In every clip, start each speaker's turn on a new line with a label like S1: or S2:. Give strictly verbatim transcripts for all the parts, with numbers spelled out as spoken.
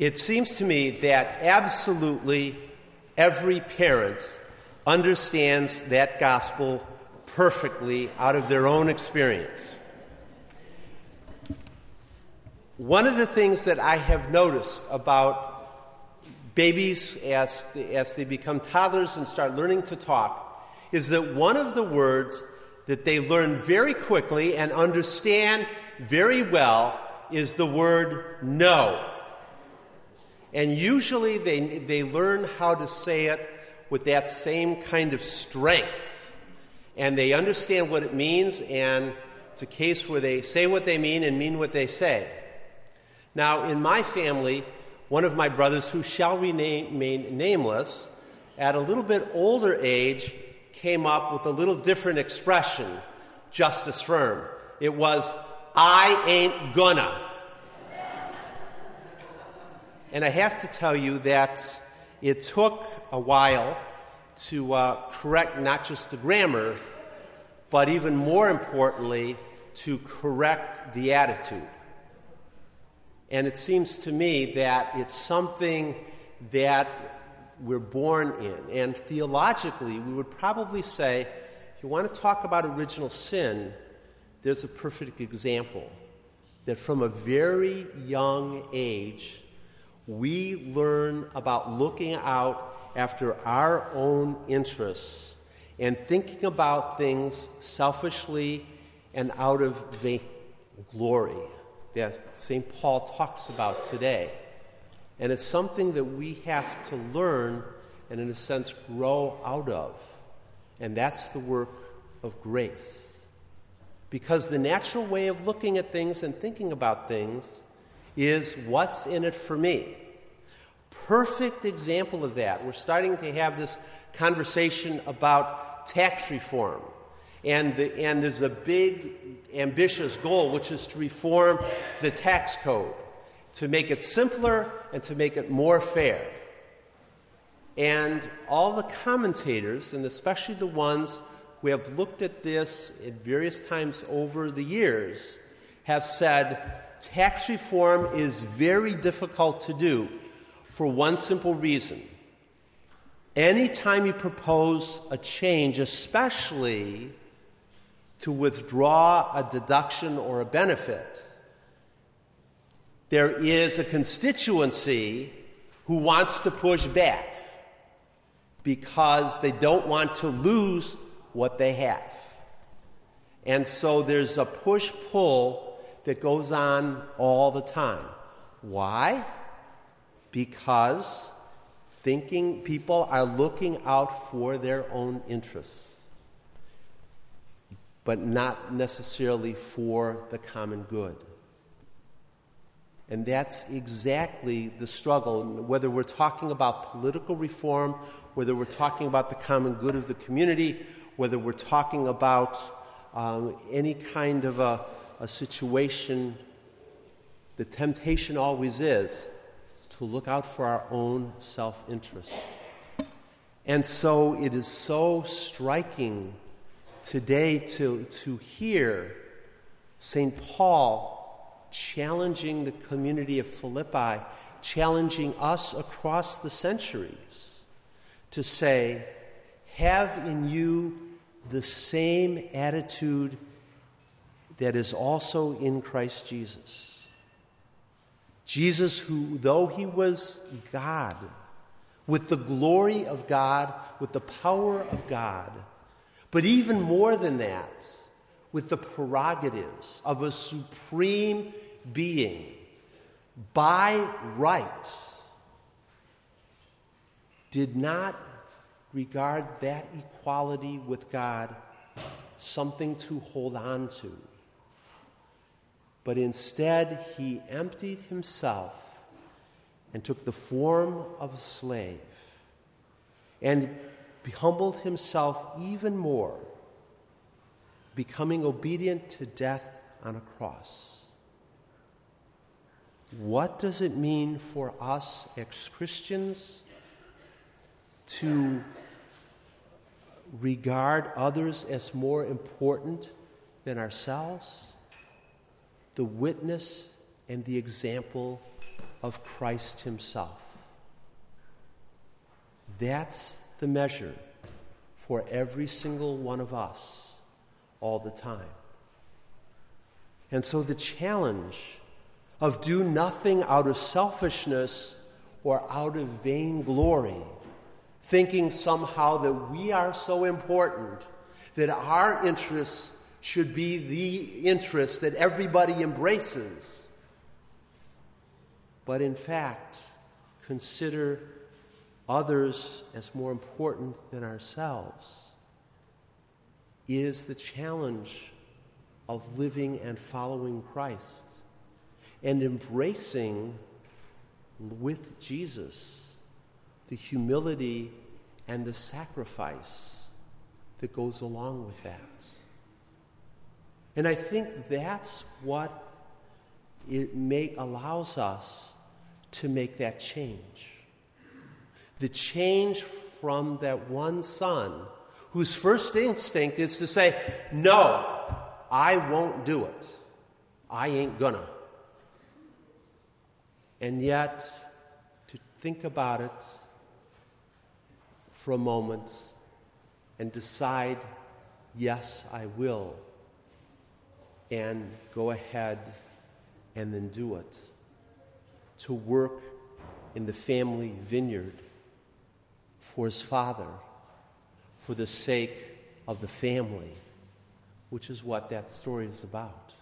S1: It seems to me that absolutely every parent understands that gospel perfectly out of their own experience. One of the things that I have noticed about babies as they, as they become toddlers and start learning to talk is that one of the words that they learn very quickly and understand very well is the word no. And usually they, they learn how to say it with that same kind of strength. And they understand what it means, and it's a case where they say what they mean and mean what they say. Now, in my family, one of my brothers, who shall remain nameless, at a little bit older age, came up with a little different expression, just as firm. It was, I ain't gonna. And I have to tell you that it took a while to uh, correct not just the grammar, but even more importantly, to correct the attitude. And it seems to me that it's something that we're born in. And theologically, we would probably say, if you want to talk about original sin, there's a perfect example. That from a very young age, we learn about looking out after our own interests and thinking about things selfishly and out of vainglory that Saint Paul talks about today. And it's something that we have to learn and, in a sense, grow out of. And that's the work of grace. Because the natural way of looking at things and thinking about things is what's in it for me. Perfect example of that. We're starting to have this conversation about tax reform. And, the, and there's a big, ambitious goal, which is to reform the tax code, to make it simpler and to make it more fair. And all the commentators, and especially the ones who have looked at this at various times over the years, have said tax reform is very difficult to do for one simple reason. Anytime you propose a change, especially to withdraw a deduction or a benefit, there is a constituency who wants to push back because they don't want to lose what they have. And so there's a push-pull that goes on all the time. Why? Because thinking people are looking out for their own interests, but not necessarily for the common good. And that's exactly the struggle, whether we're talking about political reform, whether we're talking about the common good of the community, whether we're talking about um, any kind of a, a situation. The temptation always is to look out for our own self-interest. And so it is so striking today to, to hear Saint Paul challenging the community of Philippi, challenging us across the centuries to say, have in you the same attitude that is also in Christ Jesus. Jesus, who, though he was God, with the glory of God, with the power of God, but even more than that, with the prerogatives of a supreme being, by right, did not regard that equality with God something to hold on to. But instead, he emptied himself and took the form of a slave and humbled himself even more, becoming obedient to death on a cross. What does it mean for us as Christians to regard others as more important than ourselves? The witness and the example of Christ himself. That's the measure for every single one of us all the time. And so the challenge of do nothing out of selfishness or out of vainglory, thinking somehow that we are so important, that our interests should be the interests that everybody embraces. But in fact, consider others as more important than ourselves, is the challenge of living and following Christ and embracing with Jesus the humility and the sacrifice that goes along with that. And I think that's what it may, allows us to make that change. The change from that one son whose first instinct is to say, no, I won't do it. I ain't gonna. And yet, to think about it for a moment and decide, yes, I will, and go ahead and then do it. To work in the family vineyard for his father, for the sake of the family, which is what that story is about.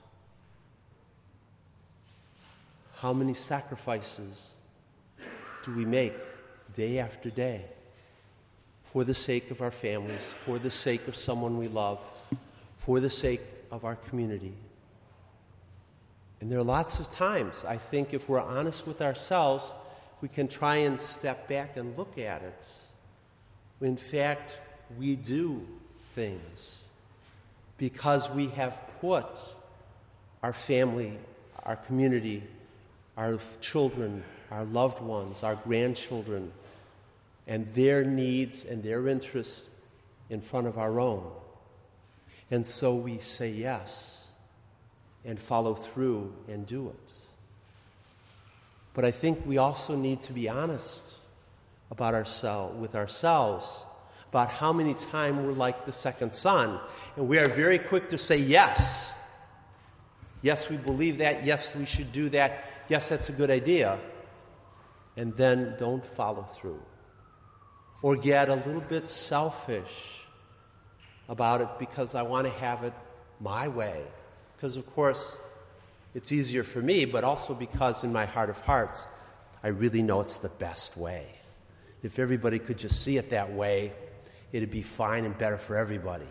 S1: How many sacrifices do we make day after day for the sake of our families, for the sake of someone we love, for the sake of our community? And there are lots of times, I think, if we're honest with ourselves, we can try and step back and look at it. In fact, we do things because we have put our family, our community, our children, our loved ones, our grandchildren, and their needs and their interests in front of our own. And so we say yes and follow through and do it. But I think we also need to be honest about ourselves, with ourselves, about how many times we're like the second son, and we are very quick to say yes. Yes, we believe that. Yes, we should do that. Yes, that's a good idea. And then don't follow through. Or get a little bit selfish about it because I want to have it my way. Because, of course, it's easier for me, but also because in my heart of hearts, I really know it's the best way. If everybody could just see it that way, it'd be fine and better for everybody.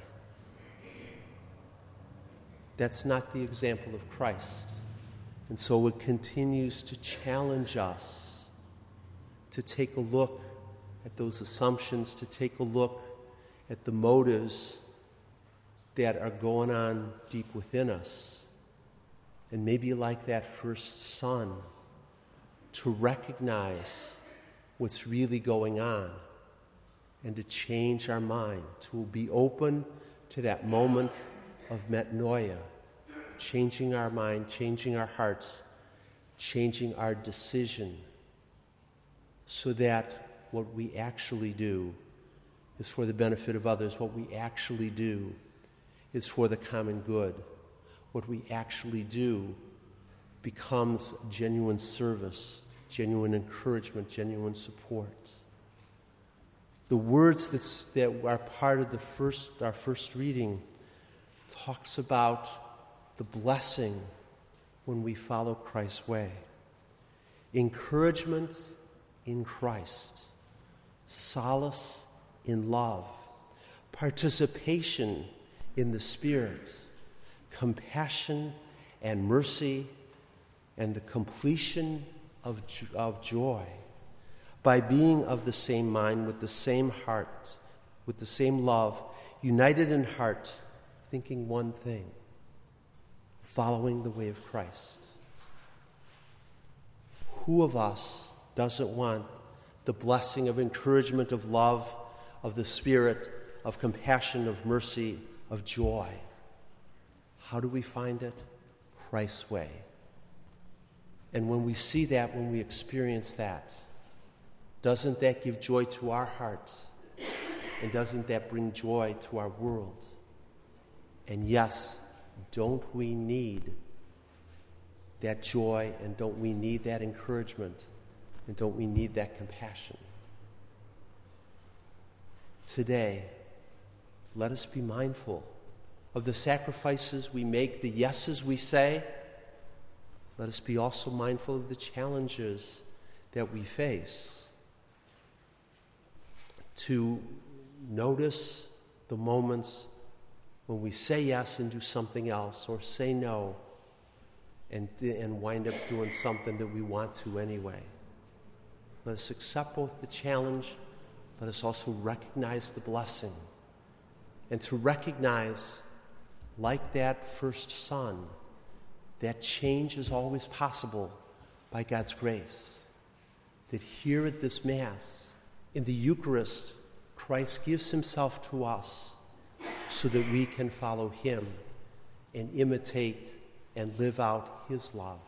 S1: That's not the example of Christ. And so it continues to challenge us to take a look at those assumptions, to take a look at the motives that are going on deep within us. And maybe like that first son, to recognize what's really going on and to change our mind, to be open to that moment of metanoia, changing our mind, changing our hearts, changing our decision, so that what we actually do is for the benefit of others. What we actually do is for the common good. What we actually do becomes genuine service, genuine encouragement, genuine support. The words that's, that are part of the first, our first reading talks about the blessing when we follow Christ's way. Encouragement in Christ, solace in love, participation in the Spirit, compassion and mercy, and the completion of, of joy, by being of the same mind, with the same heart, with the same love, united in heart, thinking one thing, following the way of Christ. Who of us doesn't want the blessing of encouragement, of love, of the Spirit, of compassion, of mercy, of joy? How do we find it? Christ's way. And when we see that, when we experience that, doesn't that give joy to our hearts? And doesn't that bring joy to our world? And yes, don't we need that joy, and don't we need that encouragement, and don't we need that compassion? Today, let us be mindful of the sacrifices we make, the yeses we say. Let us be also mindful of the challenges that we face. To notice the moments when we say yes and do something else, or say no and, and wind up doing something that we want to anyway. Let us accept both the challenge. Let us also recognize the blessing. And to recognize, like that first son, that change is always possible by God's grace. That here at this Mass, in the Eucharist, Christ gives himself to us so that we can follow him and imitate and live out his love.